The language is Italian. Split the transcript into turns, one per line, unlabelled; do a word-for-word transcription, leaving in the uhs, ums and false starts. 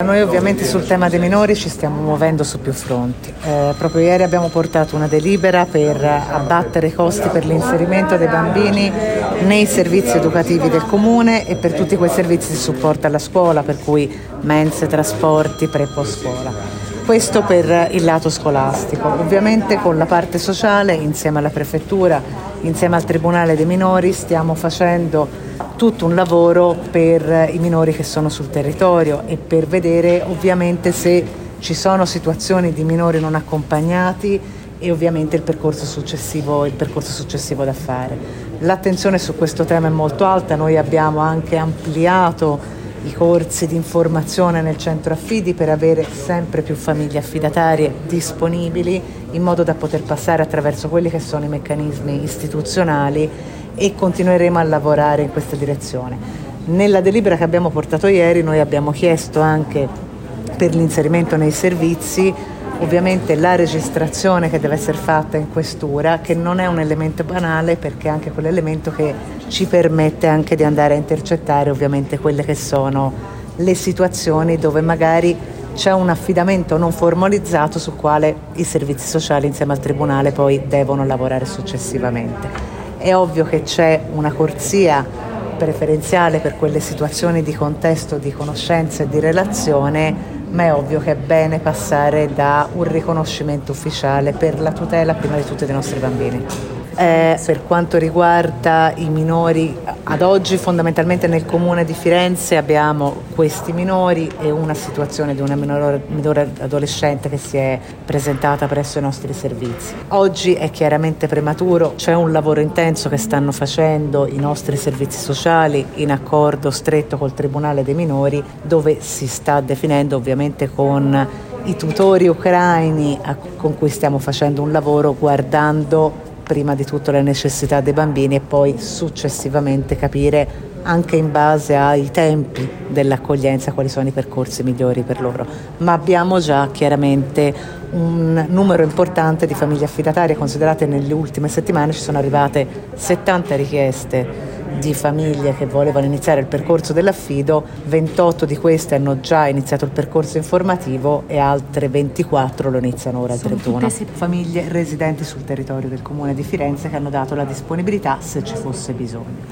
noi ovviamente sul tema dei minori ci stiamo muovendo su più fronti. Eh, proprio ieri abbiamo portato una delibera per abbattere i costi per l'inserimento dei bambini nei servizi educativi del comune e per tutti quei servizi di supporto alla scuola, per cui mense, trasporti, pre e post scuola. Questo per il lato scolastico. Ovviamente con la parte sociale, insieme alla prefettura, insieme al Tribunale dei minori, stiamo facendo tutto un lavoro per i minori che sono sul territorio e per vedere ovviamente se ci sono situazioni di minori non accompagnati e ovviamente il percorso successivo, il percorso successivo da fare. L'attenzione su questo tema è molto alta, noi abbiamo anche ampliato i corsi di informazione nel centro affidi per avere sempre più famiglie affidatarie disponibili in modo da poter passare attraverso quelli che sono i meccanismi istituzionali e continueremo a lavorare in questa direzione. Nella delibera che abbiamo portato ieri noi abbiamo chiesto anche per l'inserimento nei servizi ovviamente la registrazione che deve essere fatta in questura, che non è un elemento banale perché è anche quell'elemento che ci permette anche di andare a intercettare ovviamente quelle che sono le situazioni dove magari c'è un affidamento non formalizzato sul quale i servizi sociali insieme al Tribunale poi devono lavorare successivamente. È ovvio che c'è una corsia preferenziale per quelle situazioni di contesto, di conoscenza e di relazione, ma è ovvio che è bene passare da un riconoscimento ufficiale per la tutela prima di tutto dei nostri bambini. Eh, per quanto riguarda i minori, ad oggi fondamentalmente nel comune di Firenze abbiamo questi minori e una situazione di una minore, minore adolescente che si è presentata presso i nostri servizi. Oggi è chiaramente prematuro, c'è un lavoro intenso che stanno facendo i nostri servizi sociali in accordo stretto col Tribunale dei minori, dove si sta definendo ovviamente con i tutori ucraini con cui stiamo facendo un lavoro guardando prima di tutto le necessità dei bambini e poi successivamente capire anche in base ai tempi dell'accoglienza quali sono i percorsi migliori per loro. Ma abbiamo già chiaramente un numero importante di famiglie affidatarie, considerate nelle ultime settimane ci sono arrivate settanta richieste di famiglie che volevano iniziare il percorso dell'affido, ventotto di queste hanno già iniziato il percorso informativo e altre ventiquattro lo iniziano ora il trentuno. Famiglie residenti sul territorio del comune di Firenze che hanno dato la disponibilità se ci fosse bisogno.